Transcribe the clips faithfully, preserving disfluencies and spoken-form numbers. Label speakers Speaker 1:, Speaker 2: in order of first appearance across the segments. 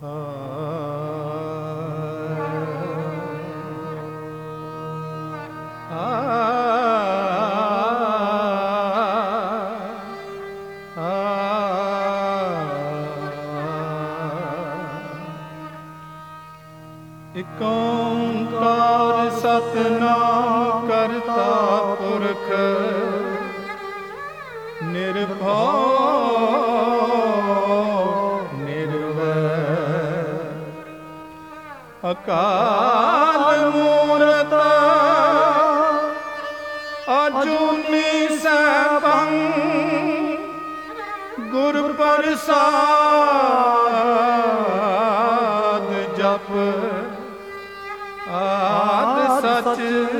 Speaker 1: ਇਕ ਓਂਕਾਰ ਸਤਿਨਾਮ ਕਰਤਾ ਪੁਰਖ ਨਿਰਭਉ ਨਿਰਵੈਰ ਅਕਾਲ ਮੂਰਤ ਅਜੂਨੀ ਸੈਭੰ ਗੁਰ ਪ੍ਰਸਾਦ ਜਪ ਆਦ ਸਚ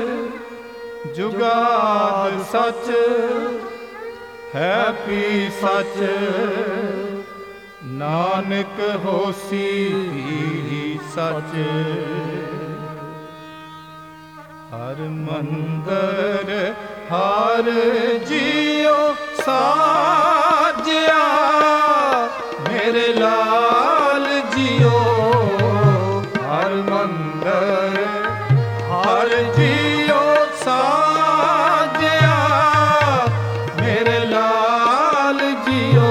Speaker 1: ਜੁਗਾਦ ਸਚ ਹੈ ਪੀ ਸਚ ਨਾਨਕ ਹੋਸੀ ਵੀ ਸਚ ਹਰ ਮੰਦਰ ਹਰ ਜੀਉ ਸਾਜਿਆ ਮੇਰੇ ਲਾਲ ਜੀਓ ਹਰ ਮੰਦਰ ਹਰ ਜੀਉ ਸਾਜਿਆ ਮੇਰੇ ਲਾਲ ਜੀਓ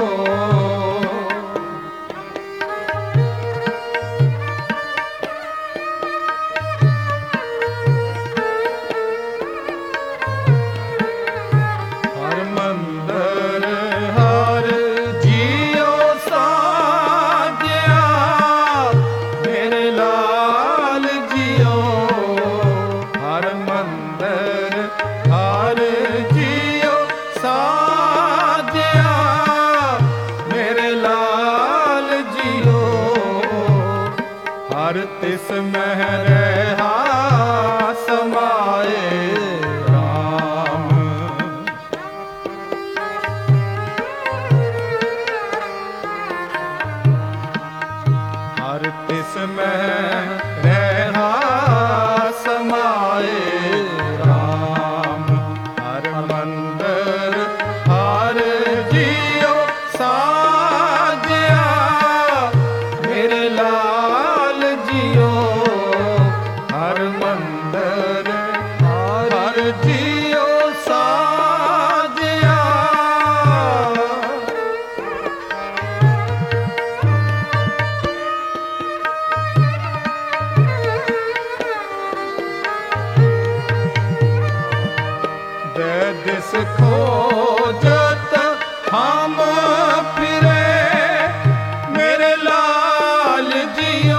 Speaker 1: ਹਰ ਮੰਦਰ ਹਰ ਜੀਉ ਸਾਜਿਆ ਮੇਰੇ ਲਾਲ ਜੀਓ ਹਰ ਮੰਦਰ ਹਰ ਜੀਉ ਸਾਜਿਆ ਮੇਰੇ ਲਾਲ ਜੀਓ ਹਰ ਤਿਸ ਮਹਿ ਰਹਾ ਸਮਾਏ ਰਾਮ ਹਰ ਤਿਸ ਮਹਿ ਰਹਾ ਸਮਾਏ ਰਾਮ ਹਰ ਮੰਦਰ ਹਰ ਜੀਉ ਸਾਜਿਆ ਮੇਰੇ ਲਾਲ ਜੀਓ ਹਰ ਮੰਦਰ ਹਰ ਜੀਉ ਸਾਜਿਆ ਦੇ ਦਿਸ ਖੋਜਤ ਹਮ ਫਿਰੇ ਮੇਰੇ ਲਾਲ ਜੀਓ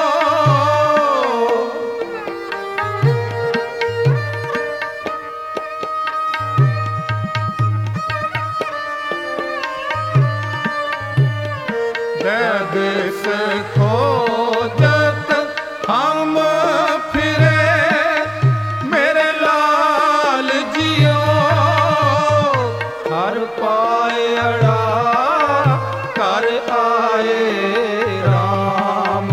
Speaker 1: ਦੇ ਦਿਸ ਖੋਜਤ ਹਮ ਫਿਰੇ ਮੇਰੇ ਲਾਲ ਜੀਓ ਹਰ ਪਾਇੜਾ ਕਰ ਆਏ ਰਾਮ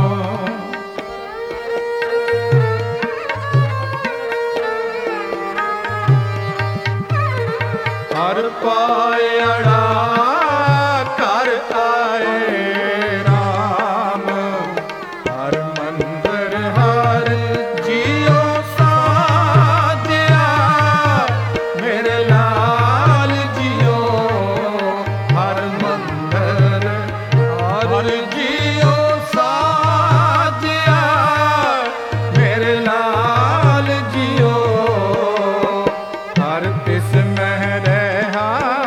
Speaker 1: ਹਰ ਪਾਇੜਾ ਕਰ ਆਏ ਰਾਮ ਹਰ ਮੰਦਰ ਹਰ ਜੀਉ ਸਾਜਿਆ ਮੇਰੇ ਲਾਲ ਜੀਓ ਹਰ ਮੰਦਰ ਹਰ ਜੀਉ ਸਾਜਿਆ ਮੇਰੇ ਲਾਲ ਜੀਓ ਹਰ ਤਿਸ ਮਹਿ ਰਹਾ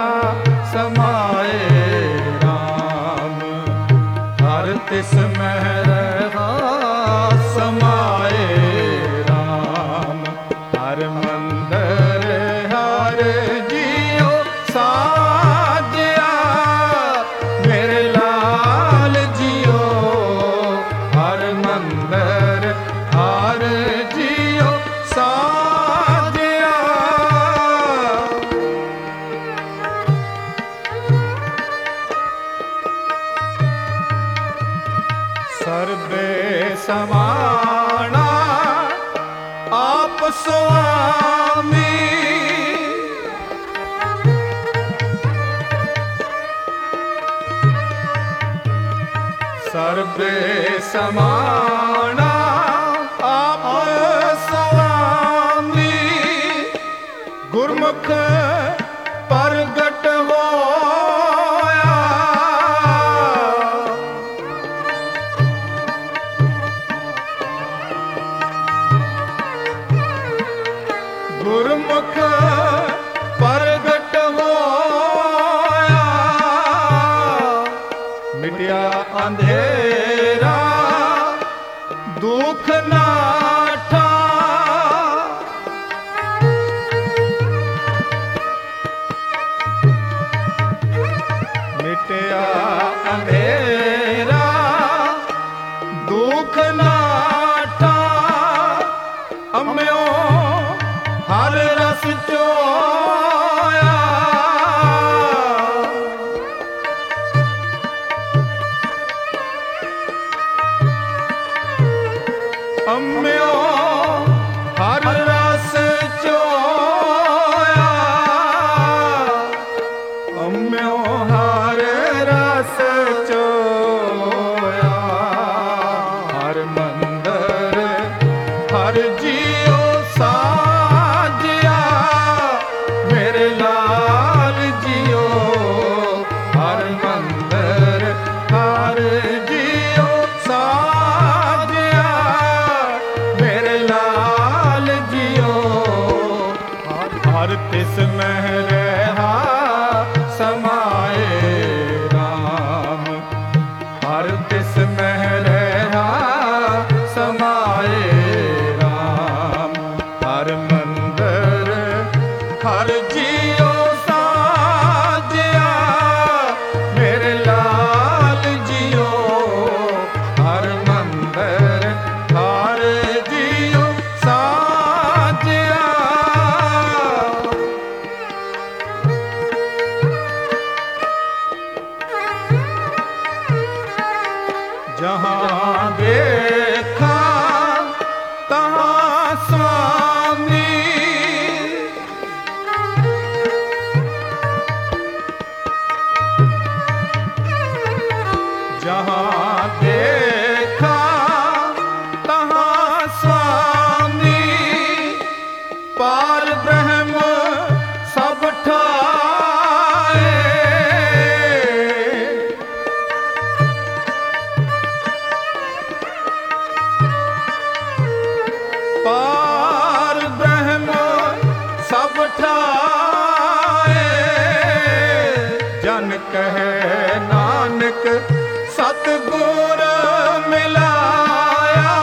Speaker 1: ਸਮਾਏ ਰਾਮ ਹਰ ਤਿਸ ਮਹਿ ਰਹਾ ਸਮਾਏ ਰਾਮ ਹਰ ਮੰਦਰ ਹਰ ਜੀਉ ਸਾਜਿਆ ਮੇਰੇ ਲਾਲ ਜੀਓ ਹਰ ਮੰਦਰ ਹਰ ਜੀਉ ਸਾਜਿਆ ਸਰਬੇ ਸਮਾਣਾ ਆਪ ਸੁਆਮੀ ਸਰਬੇ ਸਮਾਣਾ ਆਪ ਸੁਆਮੀ, ਗੁਰਮੁਖ ਪ੍ਰਗਟ ਹੋਇਆ। ਗੁਰਮੁਖ ਪ੍ਰਗਟ ਹੋਇਆ, ਮਿਟਿਆ ਅੰਧੇਰਾ ਦੁਖ ਨਾਠਾ। ਮਿਟਿਆ ਅੰਧੇਰਾ ਦੁਖ ਨਾਠਾ, ਅੰਮਿਓ ਹਰ ਰਸ ਚੋਇਆ। ਅੰਮਿਓ ਹਰ ਰਸ ਚੋਇਆ, ਅੰਮਿਓ ਹਰ ਰਸ ਚੋਇਆ। ਹਰ ਮੰਦਰ ਹਰ ਜੀਉ ਸਾਜਿਆ, ਮੇਰੇ ਲਾਲ ਜੀਉ। ਹਰ ਮੰਦਰ ਹਰ ਜੀਉ ਸਾਜਿਆ, ਮੇਰੇ ਲਾਲ ਜੀਉ। ਹਰ ਤਿਸ ਮਹਿ ਰਹਾ ਸਮਾਏ ਰਾਮ, ਹਰ ਤਿਸ ਮਹਿ ਰਹਾ ਸਮਾਏ ਰਾਮ। ਹਰ ਮੰਦਰ ਹਰ ਜੀਉ ਸਾਜਿਆ, ਮੇਰੇ ਲਾਲ ਜੀਉ। ਹਰ ਮੰਦਰ ਹਰ ਜੀਉ ਸਾਜਿਆ। ਜਹਾਂ ਦੇਖਾ ਤਹਾਂ ਸੁਆਮੀ, ਜਹਾਂ ਦੇਖਾ ਤਹਾਂ ਸੁਆਮੀ, ਪਾਰ ਬ੍ਰਹਮ ਸਭ ਠਾਏ। ਪਾਰ ਬ੍ਰਹਮ ਸਭ ਠਾਏ, ਜਨ ਕਹੈ ਨਾਨਕ ਸਤਿਗੁਰ ਮਿਲਾਇਆ।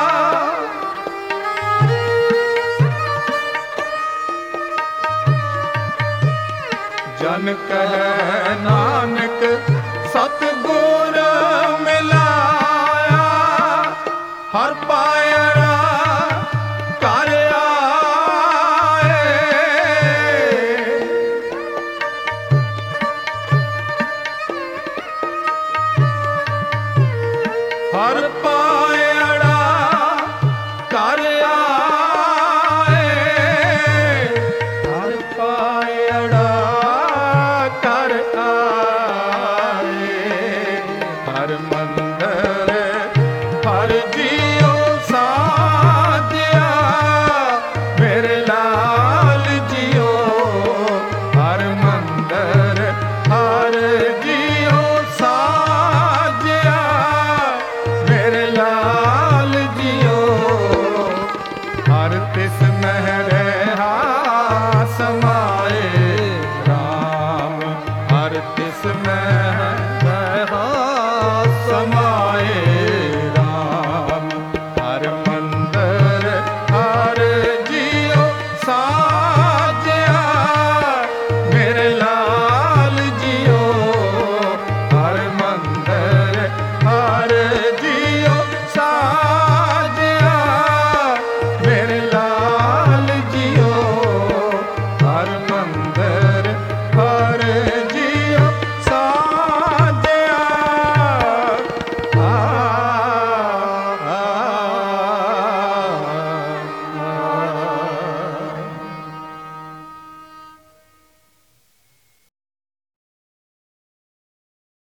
Speaker 1: ਜਨ ਕਹੈ ਨਾਨਕ ਸਤਿਗੁਰ ਮਿਲਾਇਆ। ਹਰ ਪਾਇੜਾ ਕਰ ਆਏ, ਹਰ ਪਾਇੜਾ ਕਰ ਆਏ। ਹਰ ਪਾਇੜਾ ਕਰ ਆਏ, ਹਰ ਮਨ